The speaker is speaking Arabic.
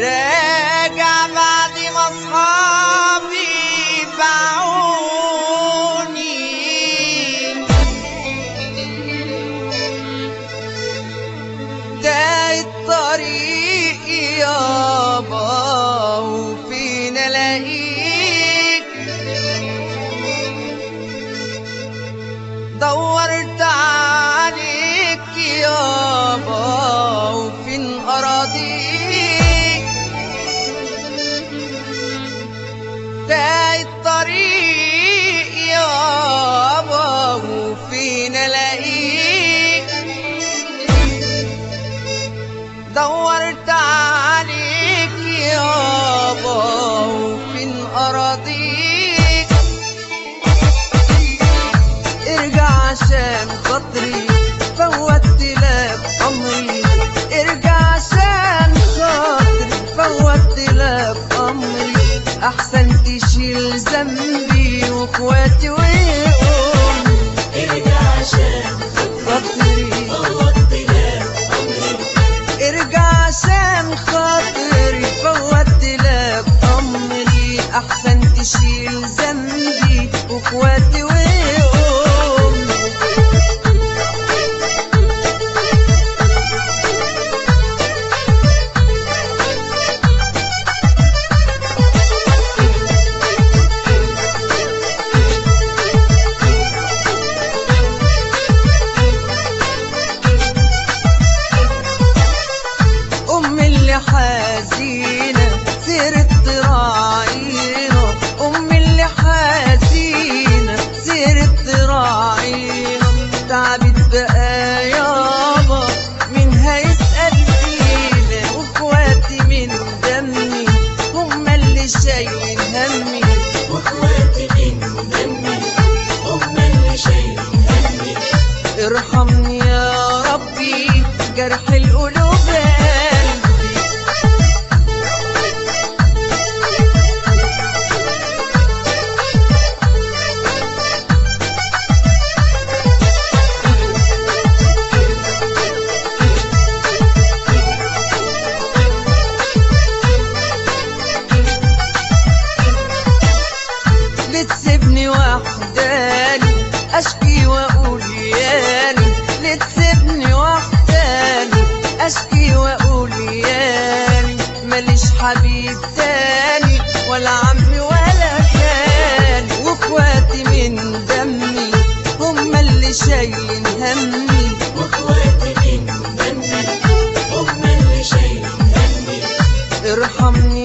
راجع بعد ما اصحابي باعوني، تايه الطريق يابا وفين الاقيك، دورت عليك يابا وفين اراضيك، تايه الطريق يابا وفين الاقيك، دورت عليك يابا وفين اراضيك، ارجع عشان خاطري فوتت لك امري، ارجع عشان خاطري فوتت لك امري، احسن تشيل ذنبي واخواتي وامي، ارجع عشان خاطري فوتت لك امري، ارجع عشان خاطري فوتت لك امري، احسن تشيل ذنبي واخواتي وامي. حزينة سيرت تراعينا، أمي اللي حزينة سيرت تراعينا، تعبت بقى يابا مين هيسأل فينا، واخواتي من دمي هما اللي شايلين همي، واخواتي من دمي هما اللي شايلين همي، ارحمني يا ربي جرح القلوب لتسيبني وحداني اشكي واقول ياني، لتسيبني وحداني اشكي واقول ياني، ماليش حبيب تاني ولا عمي ولا خالي، واخواتي من دمي هما اللي شايلين همي، واخواتي من دمي هما اللي شايلين همي، ارحمني